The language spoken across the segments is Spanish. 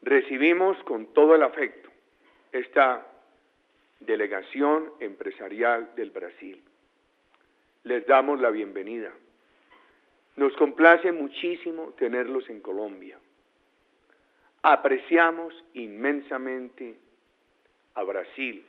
Recibimos con todo el afecto esta delegación empresarial del Brasil. Les damos la bienvenida. Nos complace muchísimo tenerlos en Colombia. Apreciamos inmensamente a Brasil.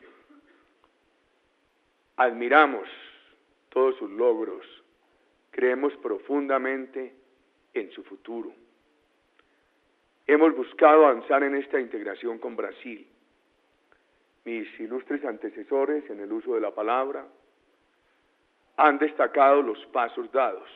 Admiramos todos sus logros. Creemos profundamente en su futuro. Hemos buscado avanzar en esta integración con Brasil. Mis ilustres antecesores en el uso de la palabra han destacado los pasos dados.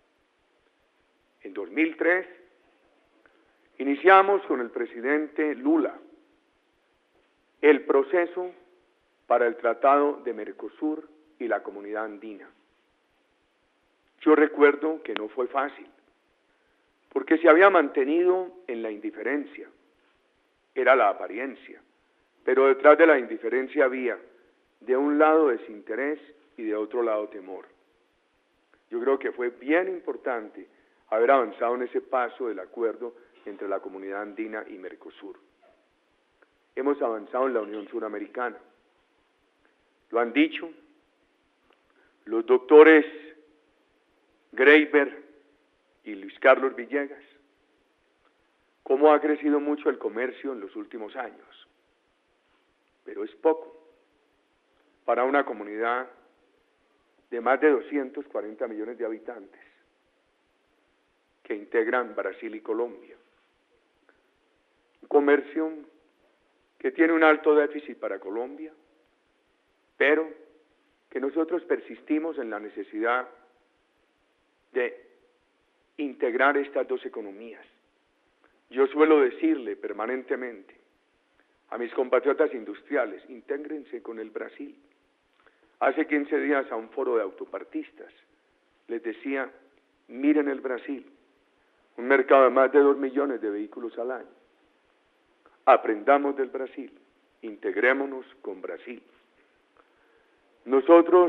En 2003 iniciamos con el presidente Lula el proceso para el Tratado de Mercosur y la Comunidad Andina. Yo recuerdo que no fue fácil, porque se había mantenido en la indiferencia, era la apariencia, pero detrás de la indiferencia había, de un lado, desinterés y de otro lado, temor. Yo creo que fue bien importante haber avanzado en ese paso del acuerdo entre la Comunidad Andina y Mercosur. Hemos avanzado en la Unión Suramericana. Lo han dicho los doctores Graeber y Luis Carlos Villegas, cómo ha crecido mucho el comercio en los últimos años, pero es poco para una comunidad de más de 240 millones de habitantes que integran Brasil y Colombia. Un comercio que tiene un alto déficit para Colombia, pero que nosotros persistimos en la necesidad de integrar estas dos economías. Yo suelo decirle permanentemente a mis compatriotas industriales, intégrense con el Brasil. Hace 15 días a un foro de autopartistas les decía, miren el Brasil, un mercado de más de 2 millones de vehículos al año. Aprendamos del Brasil, integrémonos con Brasil. Nosotros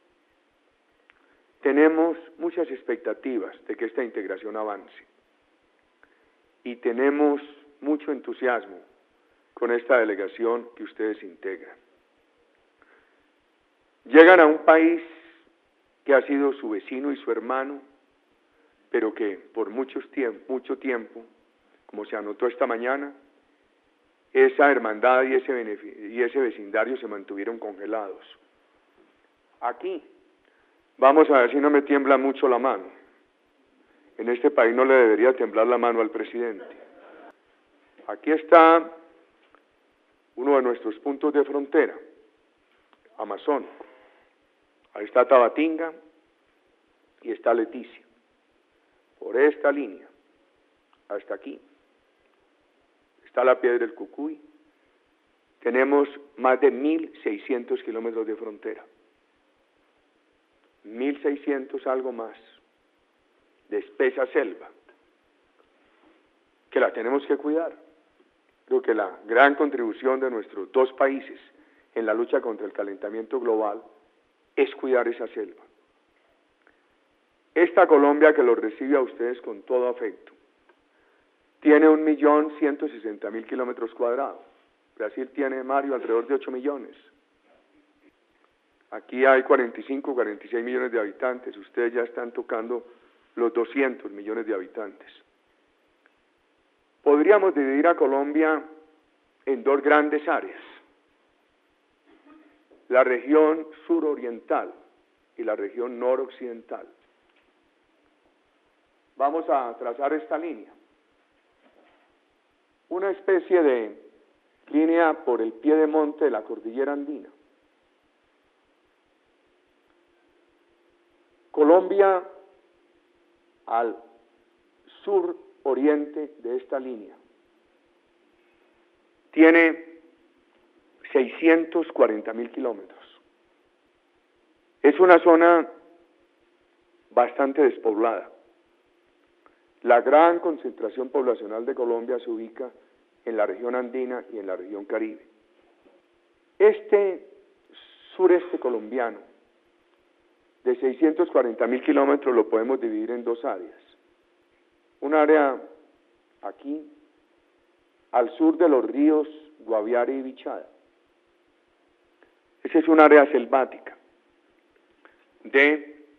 tenemos muchas expectativas de que esta integración avance y tenemos mucho entusiasmo con esta delegación que ustedes integran. Llegan a un país que ha sido su vecino y su hermano, pero que por mucho tiempo, como se anotó esta mañana, esa hermandad y ese vecindario se mantuvieron congelados. Aquí, vamos a ver si no me tiembla mucho la mano. En este país no le debería temblar la mano al presidente. Aquí está uno de nuestros puntos de frontera, amazónico. Ahí está Tabatinga y está Leticia. Por esta línea, hasta aquí, está la Piedra del Cucuy. Tenemos más de 1.600 kilómetros de frontera. 1.600 algo más de espesa selva, que la tenemos que cuidar. Creo que la gran contribución de nuestros dos países en la lucha contra el calentamiento global es cuidar esa selva. Esta Colombia que los recibe a ustedes con todo afecto, tiene 1.160.000 kilómetros cuadrados. Brasil tiene, Mario, alrededor de 8 millones. Aquí hay 45, 46 millones de habitantes, ustedes ya están tocando los 200 millones de habitantes. Podríamos dividir a Colombia en dos grandes áreas, la región suroriental y la región noroccidental. Vamos a trazar esta línea, una especie de línea por el pie de monte de la cordillera andina. Colombia al sur oriente de esta línea tiene 640.000 kilómetros. Es una zona bastante despoblada. La gran concentración poblacional de Colombia se ubica en la región andina y en la región caribe. Este sureste colombiano de 640.000 kilómetros lo podemos dividir en dos áreas. Un área aquí al sur de los ríos Guaviare y Bichada. Esa es un área selvática de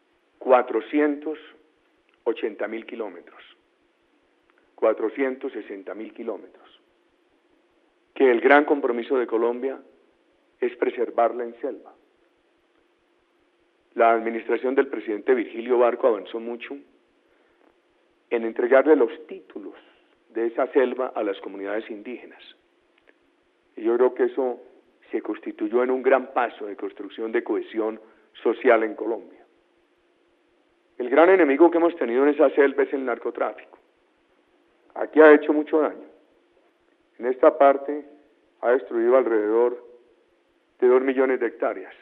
480.000 kilómetros, 460.000 kilómetros, que el gran compromiso de Colombia es preservarla en selva. La administración del presidente Virgilio Barco avanzó mucho en entregarle los títulos de esa selva a las comunidades indígenas. Y yo creo que eso se constituyó en un gran paso de construcción de cohesión social en Colombia. El gran enemigo que hemos tenido en esa selva es el narcotráfico. Aquí ha hecho mucho daño. En esta parte ha destruido alrededor de 2 millones de hectáreas.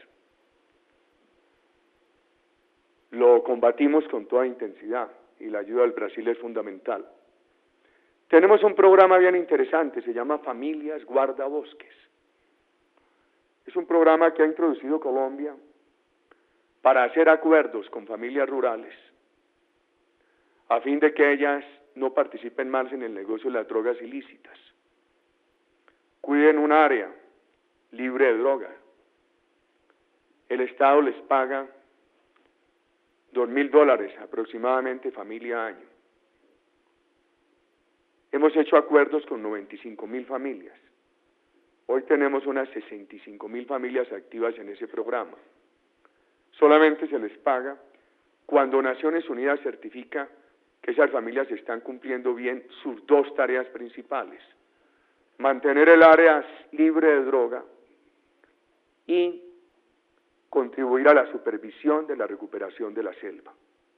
Lo combatimos con toda intensidad y la ayuda del Brasil es fundamental. Tenemos un programa bien interesante, se llama Familias Guardabosques. Es un programa que ha introducido Colombia para hacer acuerdos con familias rurales a fin de que ellas no participen más en el negocio de las drogas ilícitas. Cuiden un área libre de droga. El Estado les paga $2.000 aproximadamente familia año. Hemos hecho acuerdos con 95.000 familias. Hoy tenemos unas 65.000 familias activas en ese programa. Solamente se les paga cuando Naciones Unidas certifica que esas familias están cumpliendo bien sus 2 tareas principales: mantener el área libre de droga y contribuir a la supervisión de la recuperación de la selva.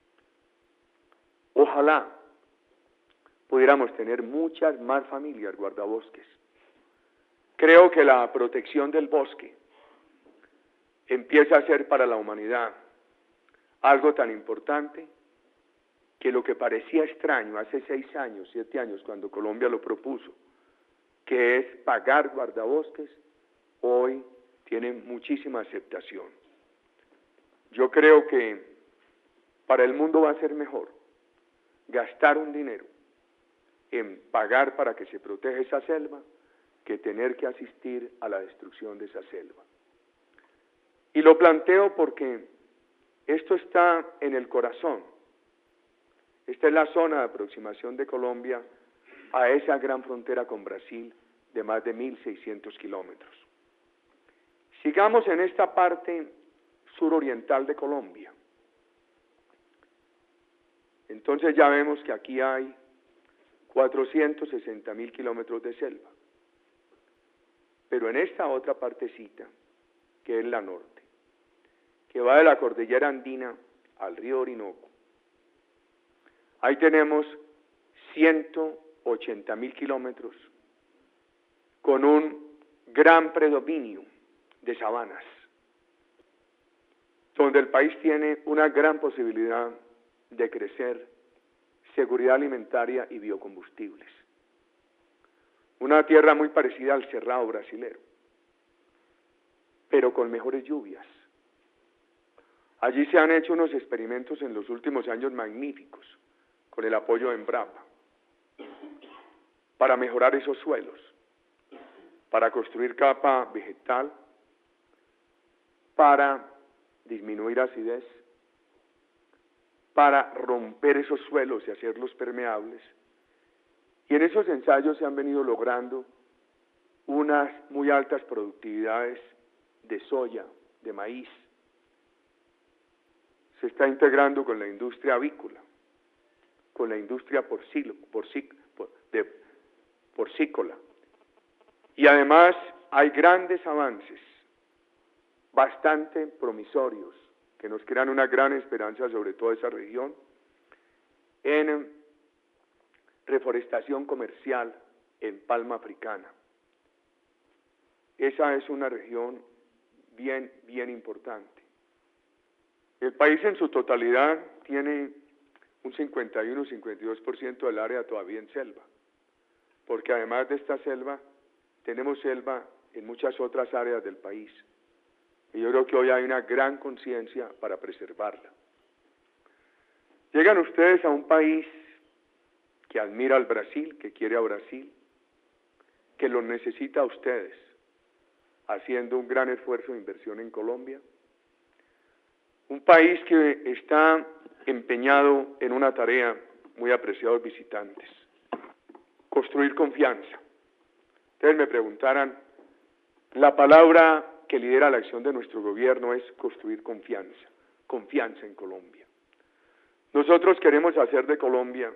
Ojalá pudiéramos tener muchas más familias guardabosques. Creo que la protección del bosque empieza a ser para la humanidad algo tan importante que lo que parecía extraño hace 6 años, 7 años, cuando Colombia lo propuso, que es pagar guardabosques, hoy tiene muchísima aceptación. Yo creo que para el mundo va a ser mejor gastar un dinero en pagar para que se proteja esa selva que tener que asistir a la destrucción de esa selva. Y lo planteo porque esto está en el corazón. Esta es la zona de aproximación de Colombia a esa gran frontera con Brasil de más de 1.600 kilómetros. Sigamos en esta parte suroriental de Colombia. Entonces ya vemos que aquí hay 460.000 kilómetros de selva. Pero en esta otra partecita, que es la norte, que va de la cordillera andina al río Orinoco, ahí tenemos 180.000 kilómetros con un gran predominio de sabanas, donde el país tiene una gran posibilidad de crecer seguridad alimentaria y biocombustibles. Una tierra muy parecida al Cerrado brasilero, pero con mejores lluvias. Allí se han hecho unos experimentos en los últimos años magníficos, con el apoyo de Embrapa, para mejorar esos suelos, para construir capa vegetal, para disminuir acidez, para romper esos suelos y hacerlos permeables. Y en esos ensayos se han venido logrando unas muy altas productividades de soya, de maíz. Se está integrando con la industria avícola, con la industria porcícola. Y además hay grandes avances, bastante promisorios, que nos crean una gran esperanza sobre toda esa región, en reforestación comercial en palma africana. Esa es una región bien importante. El país en su totalidad tiene un 51-52% del área todavía en selva, porque además de esta selva, tenemos selva en muchas otras áreas del país. Y yo creo que hoy hay una gran conciencia para preservarla. Llegan ustedes a un país que admira al Brasil, que quiere a Brasil, que los necesita a ustedes, haciendo un gran esfuerzo de inversión en Colombia. Un país que está empeñado en una tarea, muy apreciados visitantes, construir confianza. Ustedes me preguntarán, la palabra que lidera la acción de nuestro gobierno es construir confianza, confianza en Colombia. Nosotros queremos hacer de Colombia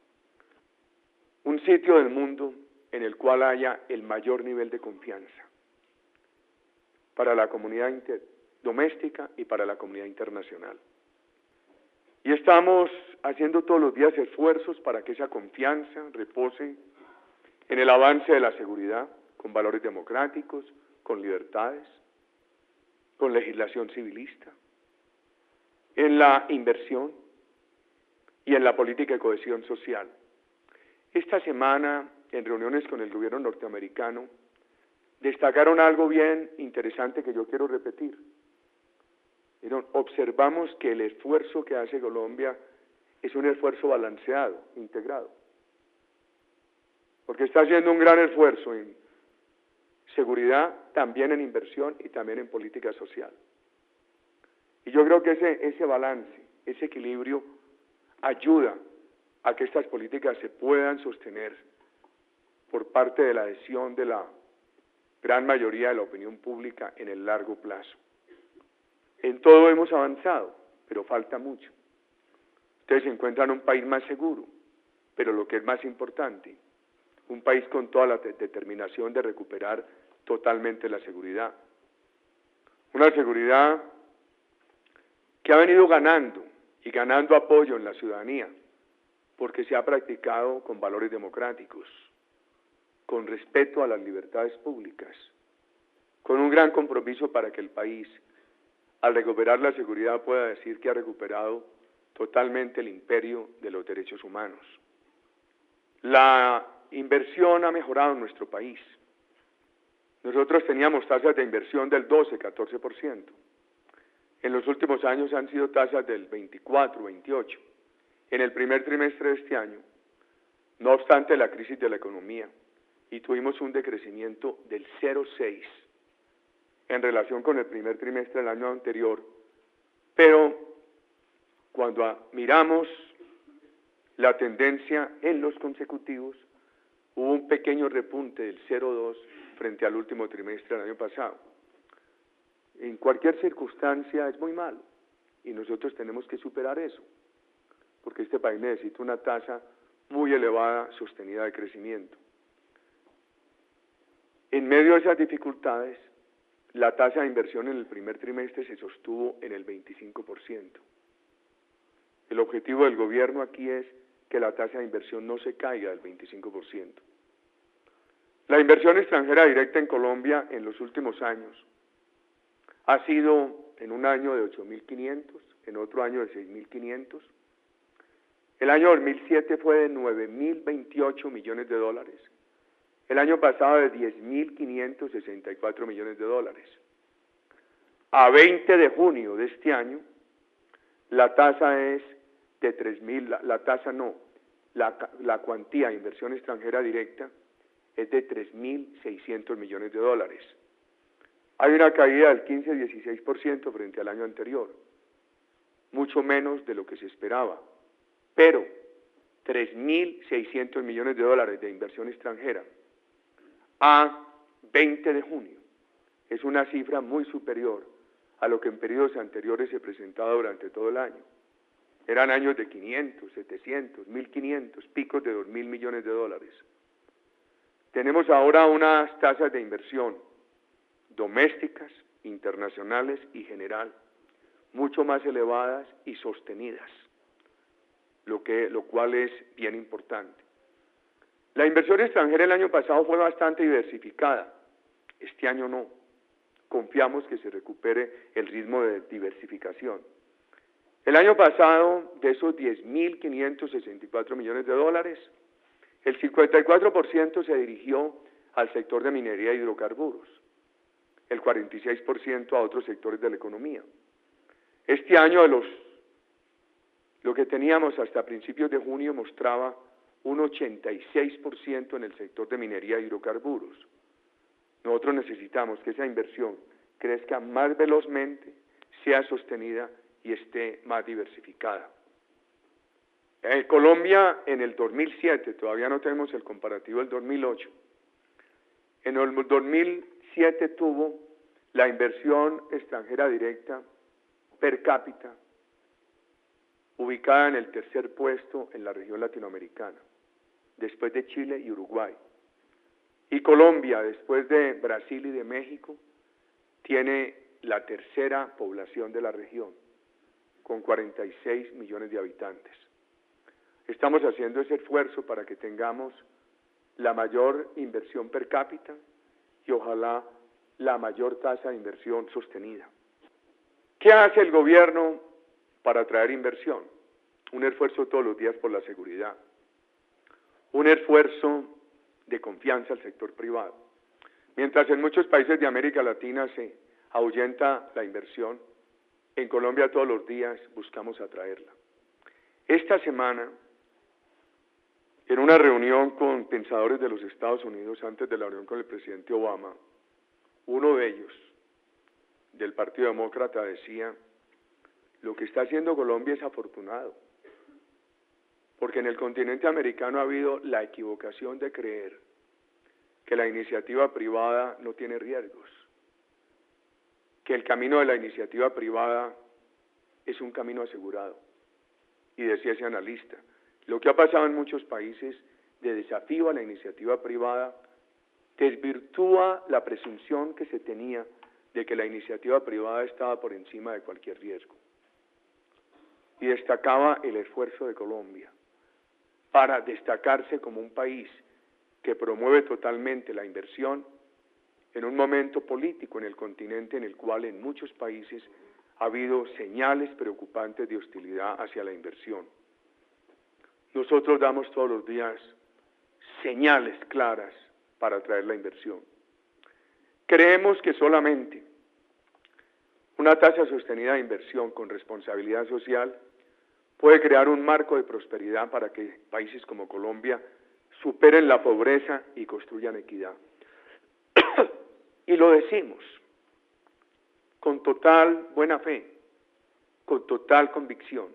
un sitio del mundo en el cual haya el mayor nivel de confianza para la comunidad doméstica y para la comunidad internacional. Y estamos haciendo todos los días esfuerzos para que esa confianza repose en el avance de la seguridad, con valores democráticos, con libertades, con legislación civilista, en la inversión y en la política de cohesión social. Esta semana, en reuniones con el gobierno norteamericano, destacaron algo bien interesante que yo quiero repetir. Observamos que el esfuerzo que hace Colombia es un esfuerzo balanceado, integrado, porque está haciendo un gran esfuerzo en seguridad, también en inversión y también en política social. Y yo creo que ese balance, ese equilibrio, ayuda a que estas políticas se puedan sostener por parte de la adhesión de la gran mayoría de la opinión pública en el largo plazo. En todo hemos avanzado, pero falta mucho. Ustedes se encuentran un país más seguro, pero lo que es más importante, un país con toda la determinación de recuperar totalmente la seguridad. Una seguridad que ha venido ganando y ganando apoyo en la ciudadanía, porque se ha practicado con valores democráticos, con respeto a las libertades públicas, con un gran compromiso para que el país, al recuperar la seguridad, pueda decir que ha recuperado totalmente el imperio de los derechos humanos. La inversión ha mejorado en nuestro país. Nosotros teníamos tasas de inversión del 12, 14%. En los últimos años han sido tasas del 24, 28%. En el primer trimestre de este año, no obstante la crisis de la economía, y tuvimos un decrecimiento del 0,6% en relación con el primer trimestre del año anterior, pero cuando miramos la tendencia en los consecutivos, hubo un pequeño repunte del 0,2% frente al último trimestre del año pasado. En cualquier circunstancia es muy malo, y nosotros tenemos que superar eso, porque este país necesita una tasa muy elevada, sostenida de crecimiento. En medio de esas dificultades, la tasa de inversión en el primer trimestre se sostuvo en el 25%. El objetivo del gobierno aquí es que la tasa de inversión no se caiga del 25%. La inversión extranjera directa en Colombia en los últimos años ha sido en un año de 8.500, en otro año de 6.500. El año 2007 fue de 9.028 millones de dólares. El año pasado de 10.564 millones de dólares. A 20 de junio de este año, la tasa es de 3.000, la cuantía de inversión extranjera directa es de 3.600 millones de dólares. Hay una caída del 15-16% frente al año anterior, mucho menos de lo que se esperaba, pero 3.600 millones de dólares de inversión extranjera a 20 de junio es una cifra muy superior a lo que en periodos anteriores se presentaba durante todo el año. Eran años de 500, 700, 1.500, picos de 2.000 millones de dólares. Tenemos ahora unas tasas de inversión domésticas, internacionales y general, mucho más elevadas y sostenidas, lo cual es bien importante. La inversión extranjera el año pasado fue bastante diversificada, este año no. Confiamos que se recupere el ritmo de diversificación. El año pasado, de esos 10.564 millones de dólares, el 54% se dirigió al sector de minería e hidrocarburos, el 46% a otros sectores de la economía. Este año lo que teníamos hasta principios de junio mostraba un 86% en el sector de minería y hidrocarburos. Nosotros necesitamos que esa inversión crezca más velozmente, sea sostenida y esté más diversificada. En Colombia, en el 2007, todavía no tenemos el comparativo del 2008, en el 2007 tuvo la inversión extranjera directa per cápita ubicada en el tercer puesto en la región latinoamericana, después de Chile y Uruguay. Y Colombia, después de Brasil y de México, tiene la tercera población de la región, con 46 millones de habitantes. Estamos haciendo ese esfuerzo para que tengamos la mayor inversión per cápita y ojalá la mayor tasa de inversión sostenida. ¿Qué hace el gobierno para atraer inversión? Un esfuerzo todos los días por la seguridad, un esfuerzo de confianza al sector privado. Mientras en muchos países de América Latina se ahuyenta la inversión, en Colombia todos los días buscamos atraerla. Esta semana, en una reunión con pensadores de los Estados Unidos, antes de la reunión con el presidente Obama, uno de ellos, del Partido Demócrata, decía: lo que está haciendo Colombia es afortunado, porque en el continente americano ha habido la equivocación de creer que la iniciativa privada no tiene riesgos, que el camino de la iniciativa privada es un camino asegurado. Y decía ese analista, lo que ha pasado en muchos países de desafío a la iniciativa privada desvirtúa la presunción que se tenía de que la iniciativa privada estaba por encima de cualquier riesgo. Y destacaba el esfuerzo de Colombia para destacarse como un país que promueve totalmente la inversión en un momento político en el continente en el cual en muchos países ha habido señales preocupantes de hostilidad hacia la inversión. Nosotros damos todos los días señales claras para atraer la inversión. Creemos que solamente una tasa sostenida de inversión con responsabilidad social puede crear un marco de prosperidad para que países como Colombia superen la pobreza y construyan equidad. Y lo decimos con total buena fe, con total convicción.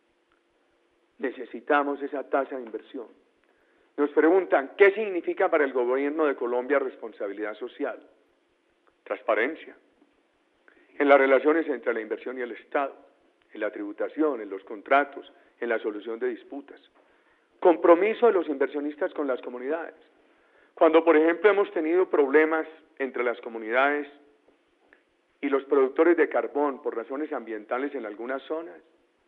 Necesitamos esa tasa de inversión. Nos preguntan, ¿qué significa para el gobierno de Colombia responsabilidad social? Transparencia. En las relaciones entre la inversión y el Estado, en la tributación, en los contratos, en la solución de disputas. Compromiso de los inversionistas con las comunidades. Cuando, por ejemplo, hemos tenido problemas entre las comunidades y los productores de carbón por razones ambientales en algunas zonas,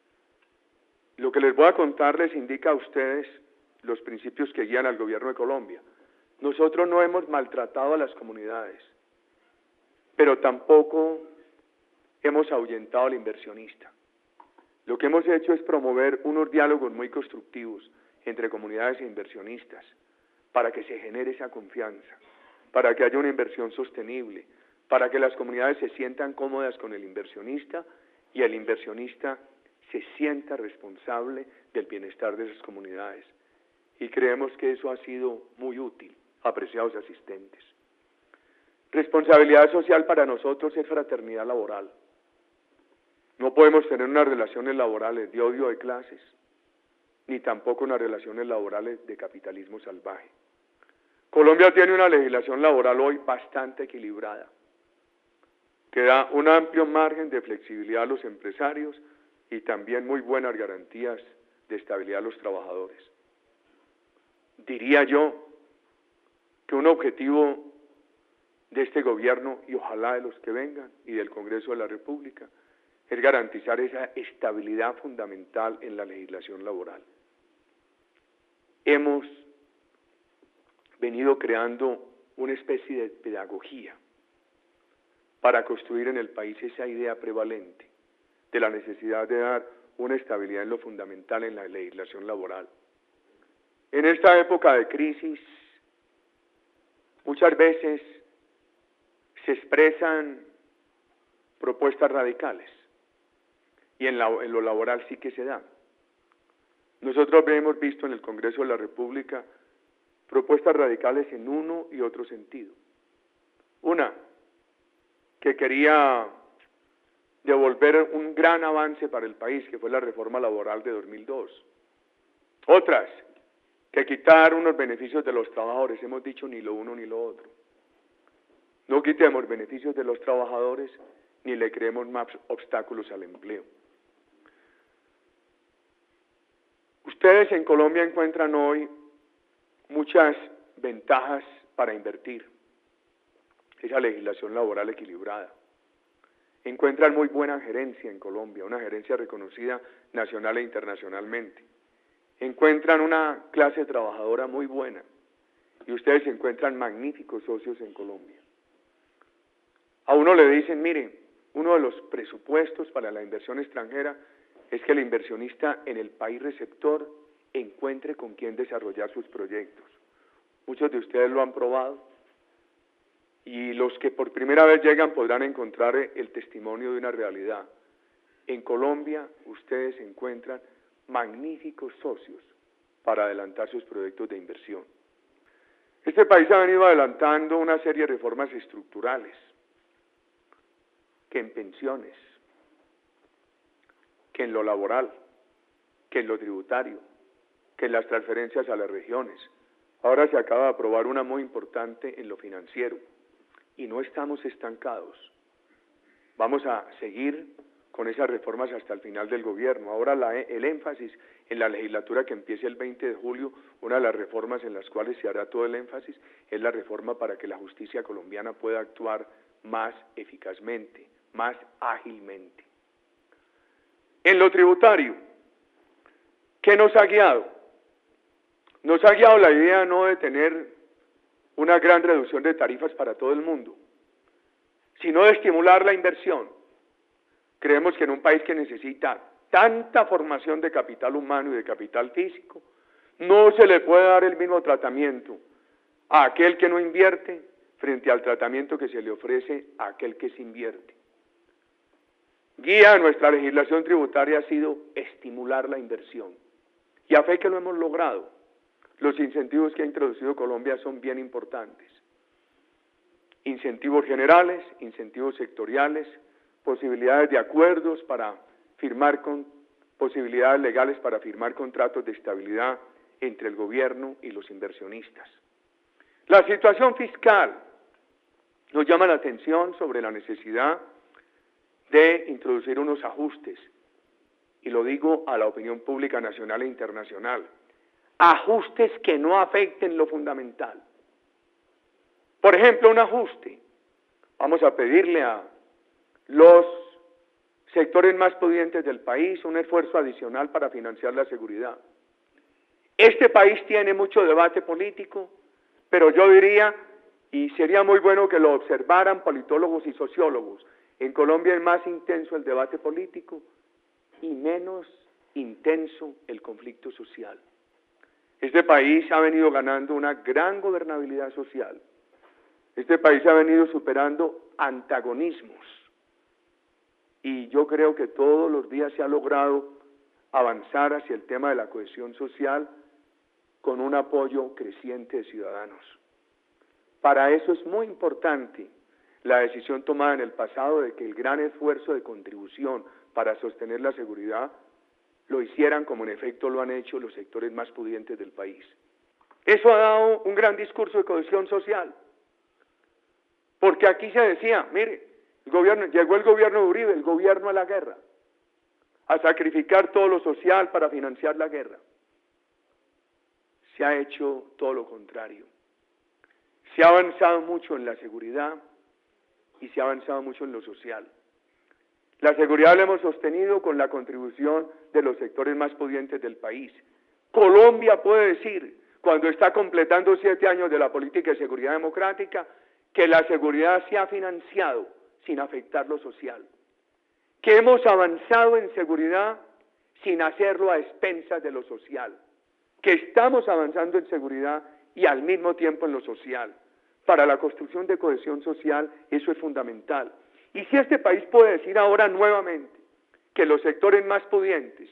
lo que les voy a contar les indica a ustedes los principios que guían al gobierno de Colombia. Nosotros no hemos maltratado a las comunidades, pero tampoco hemos ahuyentado al inversionista. Lo que hemos hecho es promover unos diálogos muy constructivos entre comunidades e inversionistas para que se genere esa confianza, para que haya una inversión sostenible, para que las comunidades se sientan cómodas con el inversionista y el inversionista se sienta responsable del bienestar de esas comunidades. Y creemos que eso ha sido muy útil, apreciados asistentes. Responsabilidad social para nosotros es fraternidad laboral. No podemos tener unas relaciones laborales de odio de clases, ni tampoco unas relaciones laborales de capitalismo salvaje. Colombia tiene una legislación laboral hoy bastante equilibrada, que da un amplio margen de flexibilidad a los empresarios y también muy buenas garantías de estabilidad a los trabajadores. Diría yo que un objetivo de este gobierno, y ojalá de los que vengan, y del Congreso de la República, es garantizar esa estabilidad fundamental en la legislación laboral. Hemos venido creando una especie de pedagogía para construir en el país esa idea prevalente de la necesidad de dar una estabilidad en lo fundamental en la legislación laboral. En esta época de crisis, muchas veces se expresan propuestas radicales, y en lo laboral sí que se dan. Nosotros hemos visto en el Congreso de la República propuestas radicales en uno y otro sentido. Una, que quería devolver un gran avance para el país, que fue la reforma laboral de 2002. Otras, que quitar unos beneficios de los trabajadores. Hemos dicho ni lo uno ni lo otro. No quitemos beneficios de los trabajadores ni le creemos más obstáculos al empleo. Ustedes en Colombia encuentran hoy muchas ventajas para invertir. Esa legislación laboral equilibrada. Encuentran muy buena gerencia en Colombia, una gerencia reconocida nacional e internacionalmente. Encuentran una clase trabajadora muy buena y ustedes encuentran magníficos socios en Colombia. A uno le dicen, miren, uno de los presupuestos para la inversión extranjera es que el inversionista en el país receptor encuentre con quién desarrollar sus proyectos. Muchos de ustedes lo han probado y los que por primera vez llegan podrán encontrar el testimonio de una realidad. En Colombia ustedes encuentran magníficos socios para adelantar sus proyectos de inversión. Este país ha venido adelantando una serie de reformas estructurales, que en pensiones, que en lo laboral, que en lo tributario, que en las transferencias a las regiones. Ahora se acaba de aprobar una muy importante en lo financiero y no estamos estancados. Vamos a seguir con esas reformas hasta el final del gobierno. Ahora el énfasis en la legislatura que empiece el 20 de julio, una de las reformas en las cuales se hará todo el énfasis es la reforma para que la justicia colombiana pueda actuar más eficazmente, más ágilmente. En lo tributario, ¿qué nos ha guiado? Nos ha guiado la idea no de tener una gran reducción de tarifas para todo el mundo, sino de estimular la inversión. Creemos que en un país que necesita tanta formación de capital humano y de capital físico, no se le puede dar el mismo tratamiento a aquel que no invierte frente al tratamiento que se le ofrece a aquel que se invierte. Guía de nuestra legislación tributaria ha sido estimular la inversión. Y a fe que lo hemos logrado, los incentivos que ha introducido Colombia son bien importantes. Incentivos generales, incentivos sectoriales, posibilidades de acuerdos para firmar posibilidades legales para firmar contratos de estabilidad entre el gobierno y los inversionistas. La situación fiscal nos llama la atención sobre la necesidad de introducir unos ajustes, y lo digo a la opinión pública nacional e internacional, ajustes que no afecten lo fundamental. Por ejemplo, un ajuste. Vamos a pedirle a los sectores más pudientes del país un esfuerzo adicional para financiar la seguridad. Este país tiene mucho debate político, pero yo diría, y sería muy bueno que lo observaran politólogos y sociólogos, en Colombia es más intenso el debate político y menos intenso el conflicto social. Este país ha venido ganando una gran gobernabilidad social. Este país ha venido superando antagonismos. Y yo creo que todos los días se ha logrado avanzar hacia el tema de la cohesión social con un apoyo creciente de ciudadanos. Para eso es muy importante la decisión tomada en el pasado de que el gran esfuerzo de contribución para sostener la seguridad lo hicieran como en efecto lo han hecho los sectores más pudientes del país. Eso ha dado un gran discurso de cohesión social, porque aquí se decía, mire, llegó el gobierno de Uribe, el gobierno a la guerra, a sacrificar todo lo social para financiar la guerra. Se ha hecho todo lo contrario. Se ha avanzado mucho en la seguridad y se ha avanzado mucho en lo social. La seguridad la hemos sostenido con la contribución de los sectores más pudientes del país. Colombia puede decir, cuando está completando 7 años de la política de seguridad democrática, que la seguridad se ha financiado sin afectar lo social. Que hemos avanzado en seguridad sin hacerlo a expensas de lo social. Que estamos avanzando en seguridad y al mismo tiempo en lo social. Para la construcción de cohesión social eso es fundamental. Y si este país puede decir ahora nuevamente que los sectores más pudientes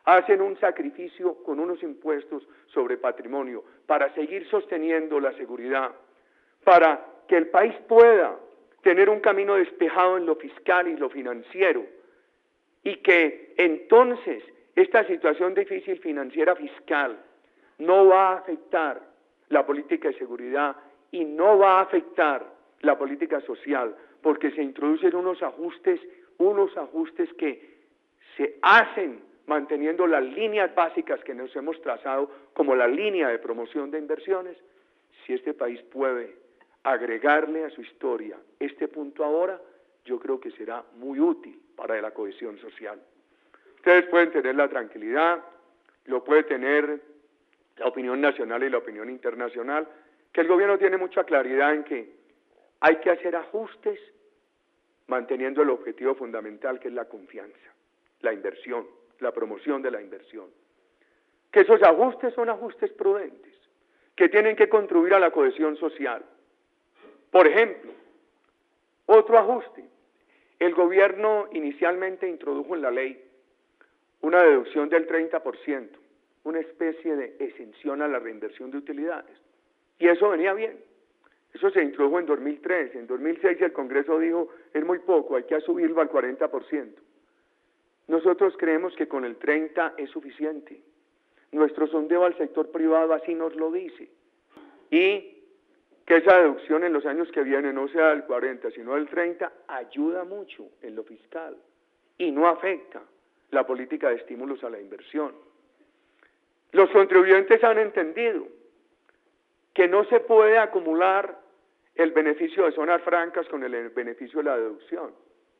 hacen un sacrificio con unos impuestos sobre patrimonio para seguir sosteniendo la seguridad, para que el país pueda tener un camino despejado en lo fiscal y lo financiero, y que entonces esta situación difícil financiera fiscal no va a afectar la política de seguridad y no va a afectar la política social, porque se introducen unos ajustes que se hacen manteniendo las líneas básicas que nos hemos trazado como la línea de promoción de inversiones. Si este país puede agregarle a su historia este punto ahora, yo creo que será muy útil para la cohesión social. Ustedes pueden tener la tranquilidad, lo puede tener la opinión nacional y la opinión internacional, que el gobierno tiene mucha claridad en que hay que hacer ajustes manteniendo el objetivo fundamental, que es la confianza, la inversión, la promoción de la inversión. Que esos ajustes son ajustes prudentes, que tienen que contribuir a la cohesión social. Por ejemplo, otro ajuste. El gobierno inicialmente introdujo en la ley una deducción del 30%, una especie de exención a la reinversión de utilidades. Y eso venía bien. Eso se introdujo en 2003. En 2006 el Congreso dijo, es muy poco, hay que subirlo al 40%. Nosotros creemos que con el 30% es suficiente. Nuestro sondeo al sector privado así nos lo dice. Y que esa deducción en los años que vienen no sea del 40, sino del 30, ayuda mucho en lo fiscal y no afecta la política de estímulos a la inversión. Los contribuyentes han entendido que no se puede acumular el beneficio de zonas francas con el beneficio de la deducción.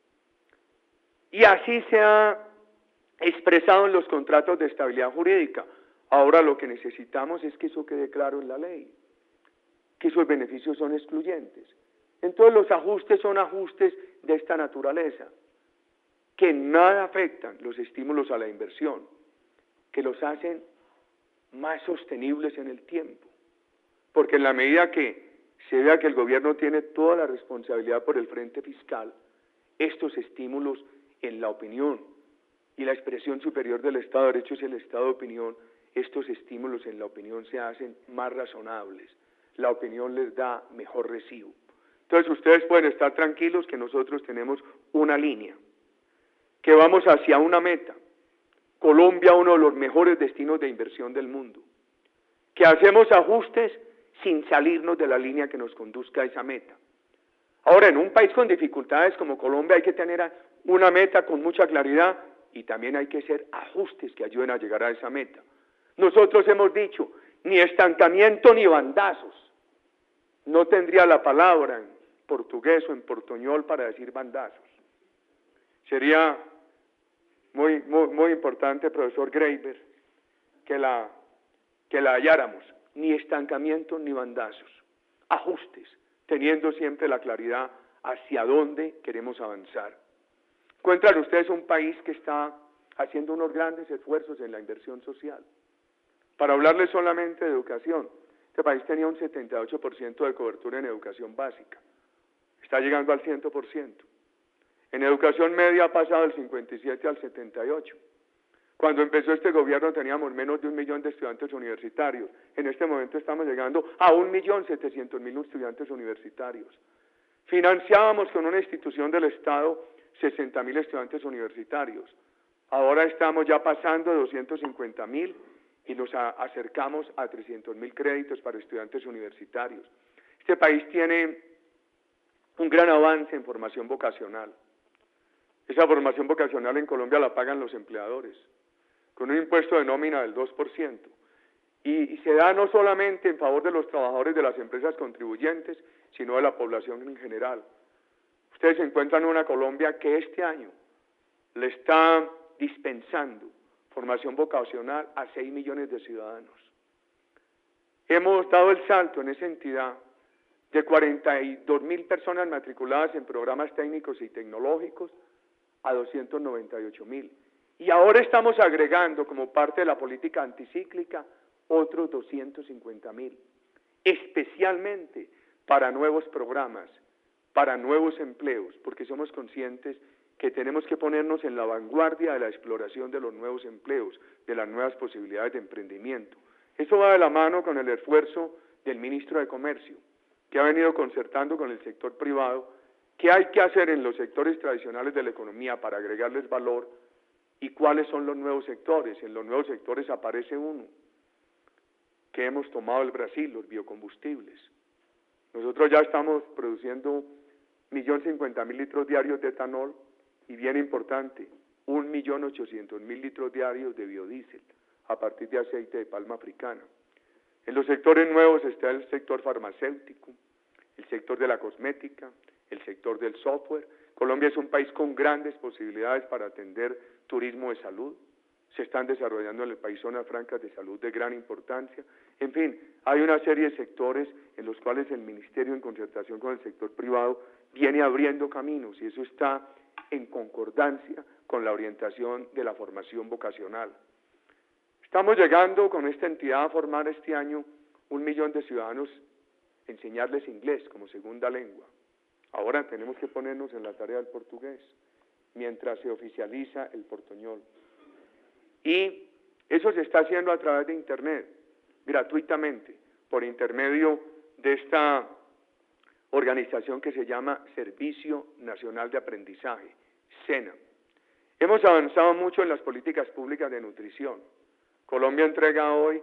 Y así se ha expresado en los contratos de estabilidad jurídica. Ahora lo que necesitamos es que eso quede claro en la ley, que esos beneficios son excluyentes. Entonces los ajustes son ajustes de esta naturaleza, que nada afectan los estímulos a la inversión, que los hacen más sostenibles en el tiempo. Porque en la medida que se vea que el gobierno tiene toda la responsabilidad por el frente fiscal, estos estímulos en la opinión y la expresión superior del Estado de Derecho es el Estado de opinión, estos estímulos en la opinión se hacen más razonables, la opinión les da mejor recibo. Entonces ustedes pueden estar tranquilos que nosotros tenemos una línea, que vamos hacia una meta, Colombia uno de los mejores destinos de inversión del mundo, que hacemos ajustes sin salirnos de la línea que nos conduzca a esa meta. Ahora, en un país con dificultades como Colombia hay que tener una meta con mucha claridad y también hay que hacer ajustes que ayuden a llegar a esa meta. Nosotros hemos dicho, ni estancamiento ni bandazos. No tendría la palabra en portugués o en portuñol para decir bandazos. Sería muy importante, profesor Graeber, que la halláramos. Ni estancamiento ni bandazos. Ajustes, teniendo siempre la claridad hacia dónde queremos avanzar. Encuentran ustedes un país que está haciendo unos grandes esfuerzos en la inversión social. Para hablarles solamente de educación, este país tenía un 78% de cobertura en educación básica. Está llegando al 100%. En educación media ha pasado del 57 al 78%. Cuando empezó este gobierno teníamos menos de 1 millón de estudiantes universitarios. En este momento estamos llegando a 1.700.000 estudiantes universitarios. Financiábamos con una institución del Estado 60.000 estudiantes universitarios. Ahora estamos ya pasando de 250.000 y nos acercamos a 300.000 créditos para estudiantes universitarios. Este país tiene un gran avance en formación vocacional. Esa formación vocacional en Colombia la pagan los empleadores, con un impuesto de nómina del 2%, y se da no solamente en favor de los trabajadores de las empresas contribuyentes, sino de la población en general. Ustedes se encuentran en una Colombia que este año le está dispensando formación vocacional a 6 millones de ciudadanos. Hemos dado el salto en esa entidad de 42.000 personas matriculadas en programas técnicos y tecnológicos a 298.000. Y ahora estamos agregando, como parte de la política anticíclica, otros 250.000, especialmente para nuevos programas, para nuevos empleos, porque somos conscientes que tenemos que ponernos en la vanguardia de la exploración de los nuevos empleos, de las nuevas posibilidades de emprendimiento. Eso va de la mano con el esfuerzo del ministro de Comercio, que ha venido concertando con el sector privado qué hay que hacer en los sectores tradicionales de la economía para agregarles valor y cuáles son los nuevos sectores. En los nuevos sectores aparece uno que hemos tomado el Brasil, los biocombustibles. Nosotros ya estamos produciendo 1.050.000 litros diarios de etanol y, bien importante, 1.800.000 litros diarios de biodiesel a partir de aceite de palma africana. En los sectores nuevos está el sector farmacéutico, el sector de la cosmética, el sector del software. Colombia es un país con grandes posibilidades para atender turismo de salud. Se están desarrollando en el país zonas francas de salud de gran importancia. En fin, hay una serie de sectores en los cuales el Ministerio, en concertación con el sector privado, viene abriendo caminos, y eso está en concordancia con la orientación de la formación vocacional. Estamos llegando con esta entidad a formar este año 1 millón de ciudadanos, enseñarles inglés como segunda lengua. Ahora tenemos que ponernos en la tarea del portugués, mientras se oficializa el portuñol. Y eso se está haciendo a través de Internet, gratuitamente, por intermedio de esta organización que se llama Servicio Nacional de Aprendizaje, SENA. Hemos avanzado mucho en las políticas públicas de nutrición. Colombia entrega hoy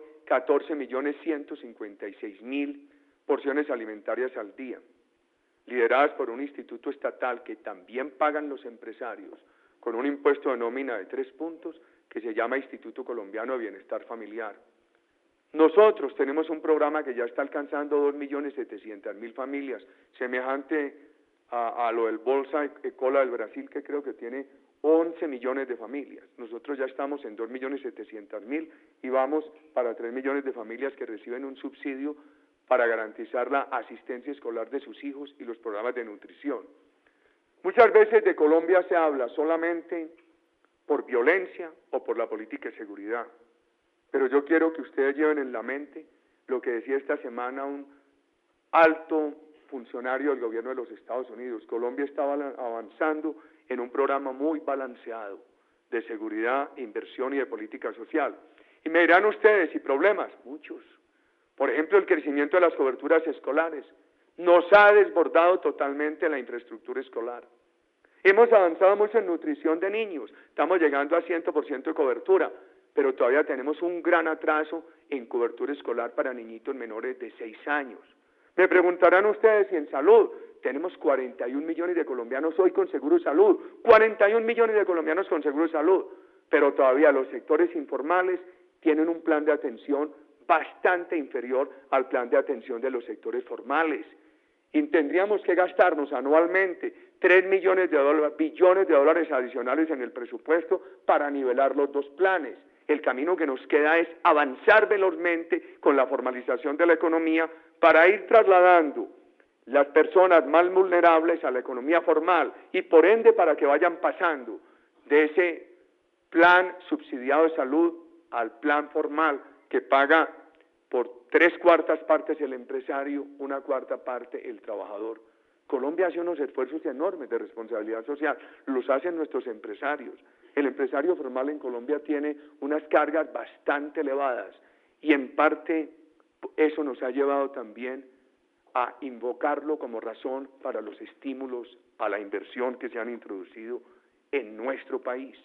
14.156.000 porciones alimentarias al día, lideradas por un instituto estatal que también pagan los empresarios, con un impuesto de nómina de 3 puntos, que se llama Instituto Colombiano de Bienestar Familiar. Nosotros tenemos un programa que ya está alcanzando 2.700.000 familias, semejante a lo del Bolsa Ecola del Brasil, que creo que tiene 11 millones de familias. Nosotros ya estamos en 2.700.000 y vamos para 3 millones de familias que reciben un subsidio para garantizar la asistencia escolar de sus hijos y los programas de nutrición. Muchas veces de Colombia se habla solamente por violencia o por la política de seguridad, pero yo quiero que ustedes lleven en la mente lo que decía esta semana un alto funcionario del gobierno de los Estados Unidos. Colombia estaba avanzando en un programa muy balanceado de seguridad, inversión y de política social. Y me dirán ustedes, ¿y problemas? Muchos. Por ejemplo, el crecimiento de las coberturas escolares nos ha desbordado totalmente la infraestructura escolar. Hemos avanzado mucho en nutrición de niños, estamos llegando a 100% de cobertura, pero todavía tenemos un gran atraso en cobertura escolar para niñitos menores de 6 años. Me preguntarán ustedes si en salud tenemos 41 millones de colombianos hoy con seguro de salud, 41 millones de colombianos con seguro de salud, pero todavía los sectores informales tienen un plan de atención bastante inferior al plan de atención de los sectores formales. Y tendríamos que gastarnos anualmente 3 billones de dólares adicionales en el presupuesto para nivelar los dos planes. El camino que nos queda es avanzar velozmente con la formalización de la economía para ir trasladando las personas más vulnerables a la economía formal y por ende para que vayan pasando de ese plan subsidiado de salud al plan formal que paga por 3/4 partes el empresario, 1/4 parte el trabajador. Colombia hace unos esfuerzos enormes de responsabilidad social, los hacen nuestros empresarios. El empresario formal en Colombia tiene unas cargas bastante elevadas y en parte eso nos ha llevado también a invocarlo como razón para los estímulos a la inversión que se han introducido en nuestro país.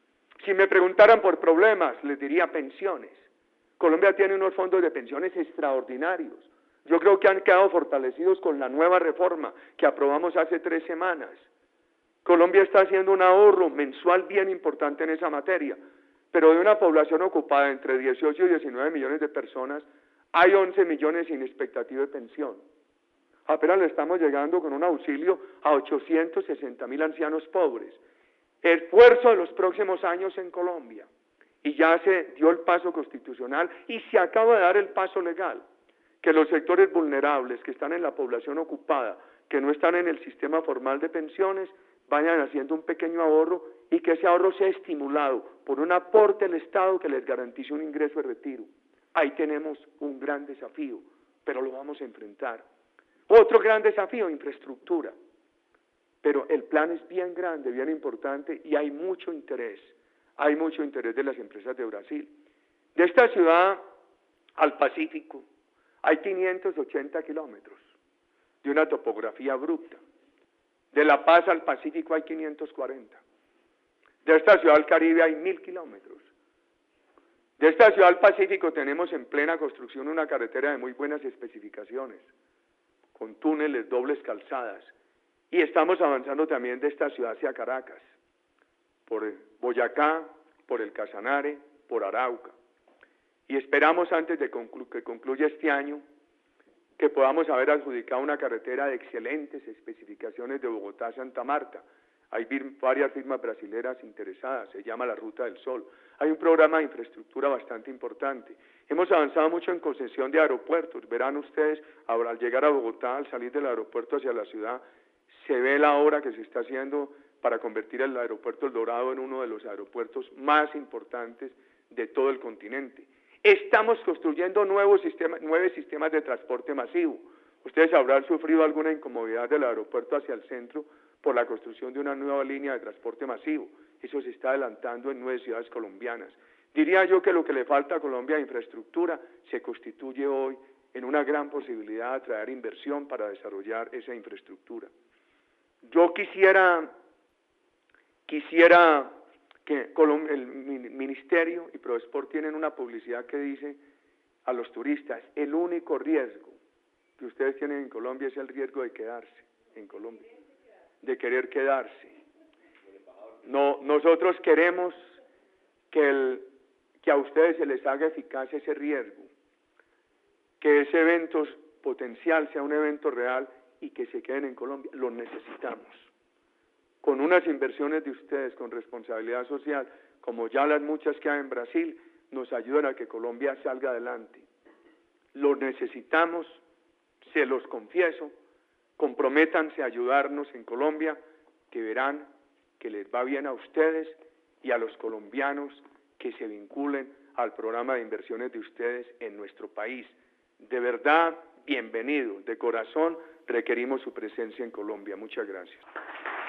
Si me preguntaran por problemas, les diría pensiones. Colombia tiene unos fondos de pensiones extraordinarios. Yo creo que han quedado fortalecidos con la nueva reforma que aprobamos hace 3 semanas. Colombia está haciendo un ahorro mensual bien importante en esa materia, pero de una población ocupada entre 18 y 19 millones de personas, hay 11 millones sin expectativa de pensión. Apenas le estamos llegando con un auxilio a 860.000 ancianos pobres. Esfuerzo de los próximos años en Colombia. Y ya se dio el paso constitucional y se acaba de dar el paso legal, que los sectores vulnerables que están en la población ocupada, que no están en el sistema formal de pensiones, vayan haciendo un pequeño ahorro y que ese ahorro sea estimulado por un aporte del Estado que les garantice un ingreso de retiro. Ahí tenemos un gran desafío, pero lo vamos a enfrentar. Otro gran desafío, infraestructura. pero el plan es bien grande, bien importante y hay mucho interés de las empresas de Brasil. De esta ciudad al Pacífico hay 580 kilómetros de una topografía abrupta. De La Paz al Pacífico hay 540. De esta ciudad al Caribe hay 1000 kilómetros. De esta ciudad al Pacífico tenemos en plena construcción una carretera de muy buenas especificaciones, con túneles, dobles calzadas, y estamos avanzando también de esta ciudad hacia Caracas, por Boyacá, por el Casanare, por Arauca. Y esperamos antes de que concluya este año que podamos haber adjudicado una carretera de excelentes especificaciones de Bogotá a Santa Marta. Hay varias firmas brasileras interesadas, se llama la Ruta del Sol. Hay un programa de infraestructura bastante importante. Hemos avanzado mucho en concesión de aeropuertos. Verán ustedes, al llegar a Bogotá, al salir del aeropuerto hacia la ciudad, se ve la obra que se está haciendo para convertir el aeropuerto El Dorado en uno de los aeropuertos más importantes de todo el continente. Estamos construyendo nuevos sistemas de transporte masivo. Ustedes habrán sufrido alguna incomodidad del aeropuerto hacia el centro por la construcción de una nueva línea de transporte masivo. Eso se está adelantando en 9 ciudades colombianas. Diría yo que lo que le falta a Colombia de infraestructura se constituye hoy en una gran posibilidad de atraer inversión para desarrollar esa infraestructura. Yo quisiera que el Ministerio y Prodesport tienen una publicidad que dice a los turistas, el único riesgo que ustedes tienen en Colombia es el riesgo de quedarse en Colombia, de querer quedarse. No, nosotros queremos que a ustedes se les haga eficaz ese riesgo, que ese evento potencial sea un evento real y que se queden en Colombia. Los necesitamos. Con unas inversiones de ustedes con responsabilidad social, como ya las muchas que hay en Brasil, nos ayudan a que Colombia salga adelante. Los necesitamos, se los confieso, comprométanse a ayudarnos en Colombia, que verán que les va bien a ustedes y a los colombianos que se vinculen al programa de inversiones de ustedes en nuestro país. De verdad, bienvenido, de corazón requerimos su presencia en Colombia. Muchas gracias.